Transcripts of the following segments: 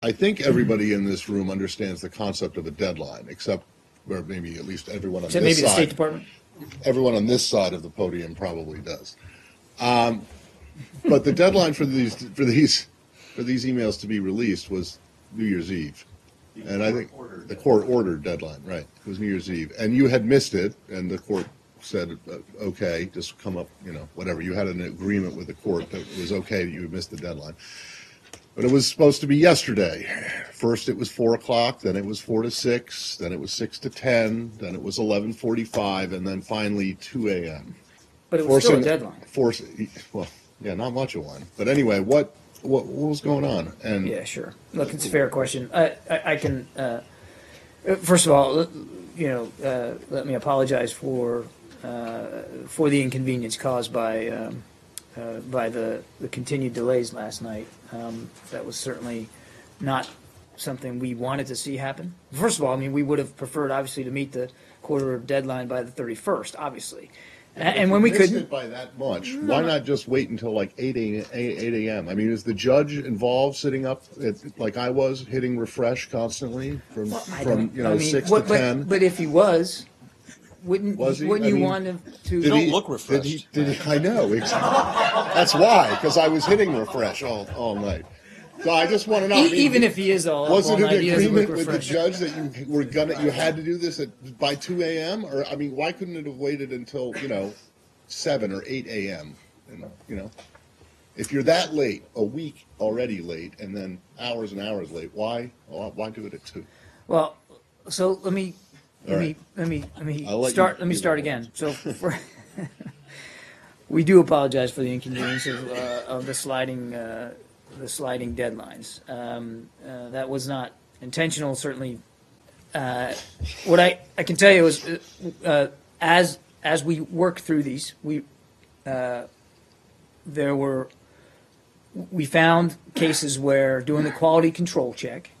I think everybody in this room understands the concept of a deadline, except where maybe at least everyone on Except this maybe the side. State Department? Everyone on this side of the podium probably does. But the deadline for these emails to be released was New Year's Eve. And I think the court ordered deadline, right? It was New Year's Eve. And you had missed it, and the court said, okay, just come up, whatever. You had an agreement with the court that it was okay that you had missed the deadline. But it was supposed to be yesterday. First it was 4 o'clock, then it was 4 to 6, then it was 6 to 10, then it was 11:45, and then finally 2 a.m. But it was still a deadline. Well, yeah, not much of one. But anyway, what was going on? And Yeah, sure. Look, it's a fair question. I can, first of all, let me apologize for the inconvenience caused by the continued delays last night. That was certainly not something we wanted to see happen. First of all, I mean, we would have preferred, obviously, to meet the quarter deadline by the 31st, obviously. And when we couldn't, it by that much, why not just wait until like 8 a.m.? I mean, is the judge involved, sitting up like I was, hitting refresh constantly from 6 to 10? But if he was, wouldn't Was he? you I mean, want him to? Don't look refreshed. I know. That's why, because I was hitting refresh all night. So I just want to know. Even if he is was it an night, agreement with the judge that you had to do this by 2 a.m.? Or I mean, why couldn't it have waited until 7 or 8 a.m.? If you're that late, a week already late, and then hours and hours late, why do it at 2? Well, so let me start again. So we do apologize for the inconvenience of the sliding deadlines. That was not intentional, certainly. What I can tell you is, as we work through these, we found cases where, doing the quality control check,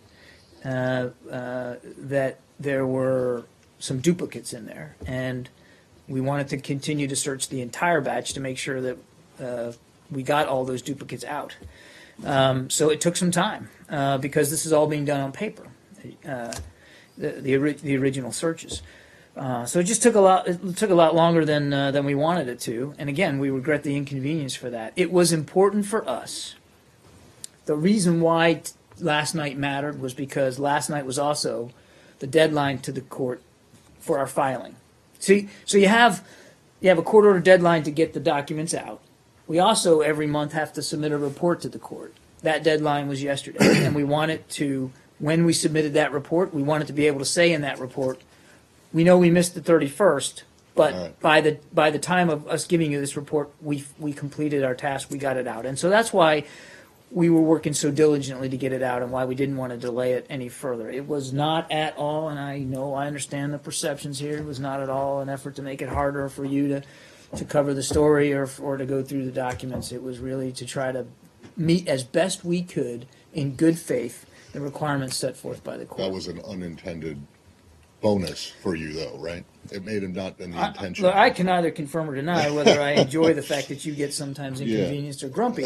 that there were some duplicates in there, and we wanted to continue to search the entire batch to make sure that we got all those duplicates out. So it took some time because this is all being done on paper, the original searches. So it just took a lot. It took a lot longer than we wanted it to. And again, we regret the inconvenience for that. It was important for us. The reason why last night mattered was because last night was also the deadline to the court for our filing. See, so you have a court order deadline to get the documents out. We also every month have to submit a report to the court. That deadline was yesterday, and we wanted to, when we submitted that report, we wanted to be able to say in that report, we know we missed the 31st, but right, by the time of us giving you this report, we completed our task, we got it out. And so that's why we were working so diligently to get it out, and why we didn't want to delay it any further. It was not at all, and I understand the perceptions here, it was not at all an effort to make it harder for you to cover the story or to go through the documents. It was really to try to meet as best we could in good faith the requirements set forth by the court. That was an unintended bonus for you, though, right? It may have not been the intention. I can neither confirm or deny whether I enjoy the fact that you get sometimes inconvenienced or grumpy,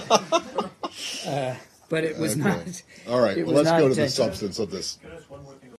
but it was not. All right, well, let's go to the substance of this. Can I ask one more thing?